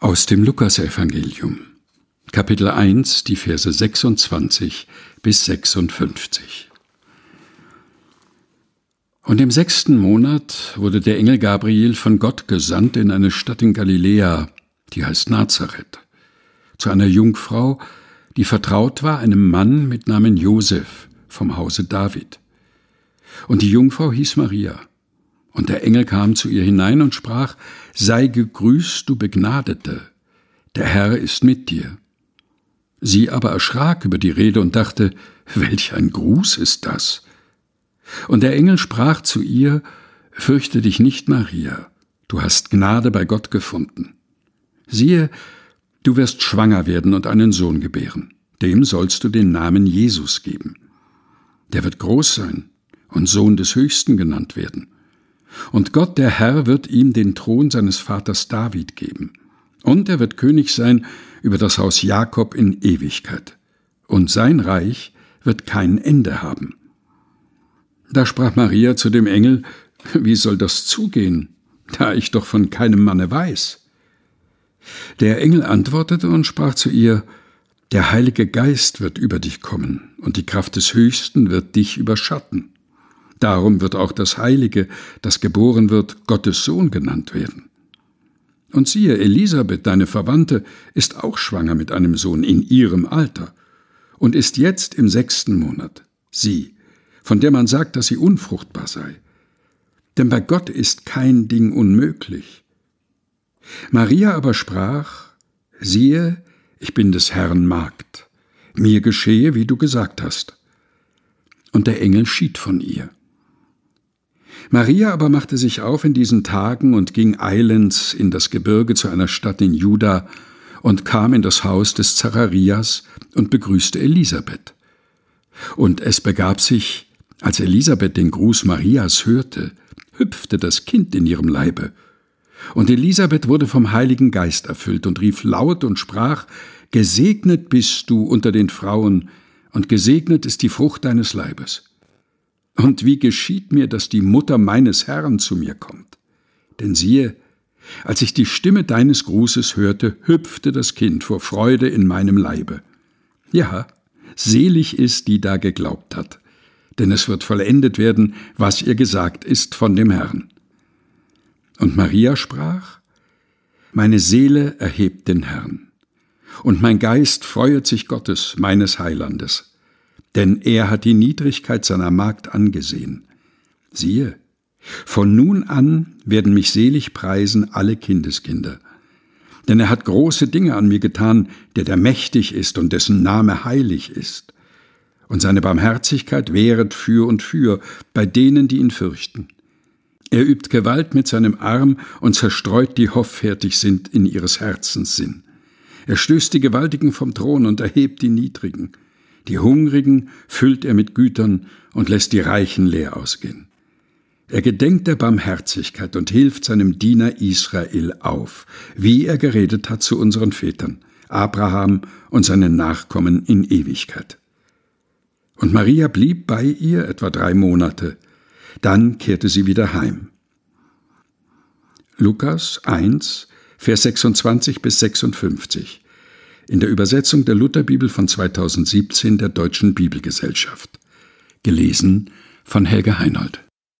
Aus dem Lukasevangelium, Kapitel 1, die Verse 26 bis 56. Und im 6. Monat wurde der Engel Gabriel von Gott gesandt in eine Stadt in Galiläa, die heißt Nazareth, zu einer Jungfrau, die vertraut war einem Mann mit Namen Josef vom Hause David. Und die Jungfrau hieß Maria. Und der Engel kam zu ihr hinein und sprach: Sei gegrüßt, du Begnadete, der Herr ist mit dir. Sie aber erschrak über die Rede und dachte: Welch ein Gruß ist das? Und der Engel sprach zu ihr: Fürchte dich nicht, Maria, du hast Gnade bei Gott gefunden. Siehe, du wirst schwanger werden und einen Sohn gebären. Dem sollst du den Namen Jesus geben. Der wird groß sein und Sohn des Höchsten genannt werden. Und Gott, der Herr, wird ihm den Thron seines Vaters David geben. Und er wird König sein über das Haus Jakob in Ewigkeit. Und sein Reich wird kein Ende haben. Da sprach Maria zu dem Engel: Wie soll das zugehen, da ich doch von keinem Manne weiß? Der Engel antwortete und sprach zu ihr: Der Heilige Geist wird über dich kommen, und die Kraft des Höchsten wird dich überschatten. Darum wird auch das Heilige, das geboren wird, Gottes Sohn genannt werden. Und siehe, Elisabeth, deine Verwandte, ist auch schwanger mit einem Sohn in ihrem Alter und ist jetzt im 6. Monat. Sie, von der man sagt, dass sie unfruchtbar sei. Denn bei Gott ist kein Ding unmöglich. Maria aber sprach: Siehe, ich bin des Herrn Magd. Mir geschehe, wie du gesagt hast. Und der Engel schied von ihr. Maria aber machte sich auf in diesen Tagen und ging eilends in das Gebirge zu einer Stadt in Juda und kam in das Haus des Zacharias und begrüßte Elisabeth. Und es begab sich, als Elisabeth den Gruß Marias hörte, hüpfte das Kind in ihrem Leibe. Und Elisabeth wurde vom Heiligen Geist erfüllt und rief laut und sprach: Gesegnet bist du unter den Frauen, und gesegnet ist die Frucht deines Leibes. Und wie geschieht mir, dass die Mutter meines Herrn zu mir kommt? Denn siehe, als ich die Stimme deines Grußes hörte, hüpfte das Kind vor Freude in meinem Leibe. Ja, selig ist, die da geglaubt hat, denn es wird vollendet werden, was ihr gesagt ist von dem Herrn. Und Maria sprach: Meine Seele erhebt den Herrn, und mein Geist freuet sich Gottes, meines Heilandes. Denn er hat die Niedrigkeit seiner Magd angesehen. Siehe, von nun an werden mich selig preisen alle Kindeskinder. Denn er hat große Dinge an mir getan, der mächtig ist und dessen Name heilig ist. Und seine Barmherzigkeit währet für und für bei denen, die ihn fürchten. Er übt Gewalt mit seinem Arm und zerstreut die hoffärtig sind in ihres Herzens Sinn. Er stößt die Gewaltigen vom Thron und erhebt die Niedrigen. Die Hungrigen füllt er mit Gütern und lässt die Reichen leer ausgehen. Er gedenkt der Barmherzigkeit und hilft seinem Diener Israel auf, wie er geredet hat zu unseren Vätern, Abraham und seinen Nachkommen in Ewigkeit. Und Maria blieb bei ihr etwa 3 Monate, dann kehrte sie wieder heim. Lukas 1, Vers 26 bis 56. In der Übersetzung der Lutherbibel von 2017 der Deutschen Bibelgesellschaft. Gelesen von Helge Heinold.